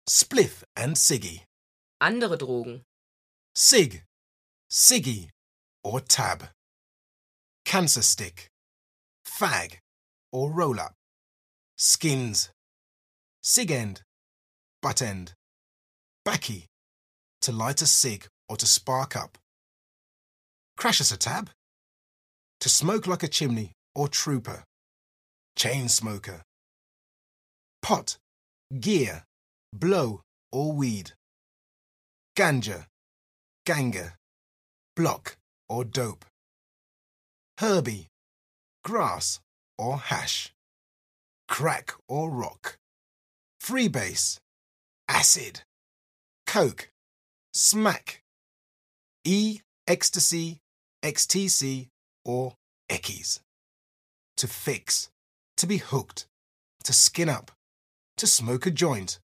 spliff and ciggy, Andere Drogen. cig, ciggy or tab, cancer stick, fag or roll-up, skins, cig end, butt end, baccy, to light a cig or to spark up, crashes a tab, to smoke like a chimney or trooper, chain smoker, pot, gear, blow or weed, ganja, ganga, block or dope, herbie, grass or hash, crack or rock, freebase, acid, coke, smack, ecstasy, XTC or eckies, to fix, to be hooked, to skin up, to smoke a joint,